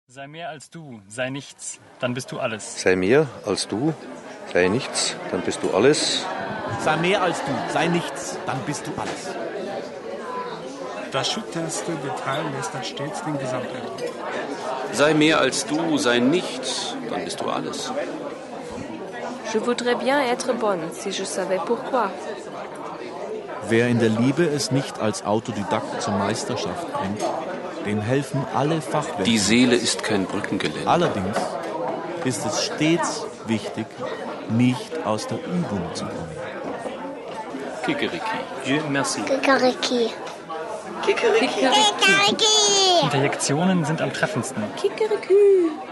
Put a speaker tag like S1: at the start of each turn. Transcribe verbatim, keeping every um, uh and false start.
S1: Sei mehr als du, sei nichts, dann bist du alles.
S2: Sei mehr als du, sei nichts, dann bist du alles.
S3: Sei mehr als du, sei nichts, dann bist du alles.
S4: Das schütterste Detail lässt dann stets den Gesamteindruck.
S5: Sei mehr als du, sei nichts, dann bist du alles.
S6: Je voudrais bien être bonne, si je savais pourquoi.
S3: Wer in der Liebe es nicht als Autodidakt zur Meisterschaft bringt, dem helfen alle Fachwerke.
S5: Die Seele ist kein Brückengeländer.
S3: Allerdings ist es stets wichtig, nicht aus der Übung zu kommen.
S5: Kikeriki.
S1: Dieu merci.
S7: Kikeriki.
S6: Kikeriki.
S7: Kikeriki.
S1: Interjektionen sind am treffendsten.
S6: Kikeriki.